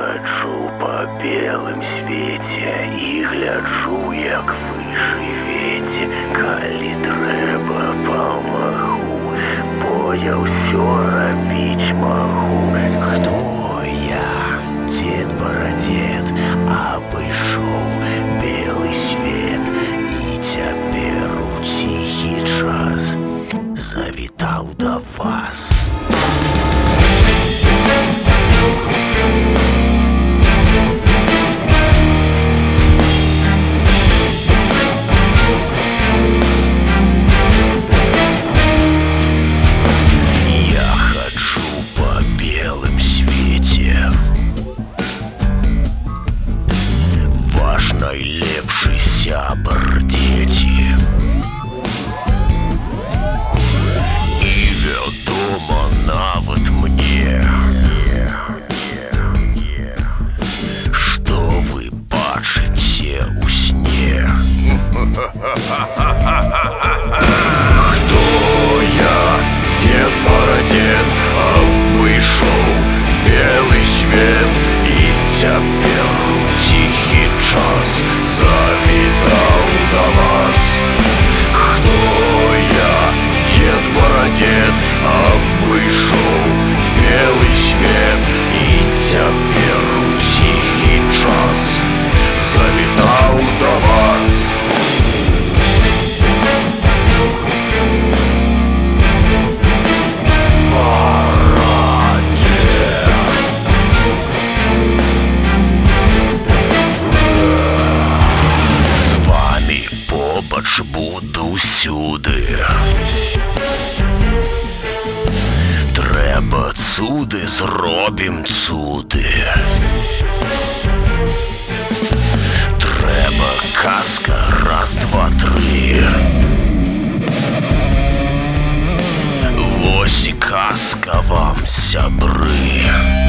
хаджу па белым свеце і гляджу, як выше веце. Калі трэба, памагу, бо я ўсё рабіць магу. Хто я, дзед-прадзед, абышоў белы свет і цяпер у ціхі час завітаў да вас. Найлепшы сябар, дзеці. І вядома нават мне, што вы бачыце ў сне. Хто я, дзед-прадзед, абышоў белы свет і цяпер у ціхі час завітаў да вас. Хто я, дзед-прадзед, абышоў белы свет і цяпер у ціхі час завітаў да вас. Побач буду ўсюды. Трэба цуды, зробім цуды. Трэба казка, раз, два, тры. Вось і казка вам, сябры.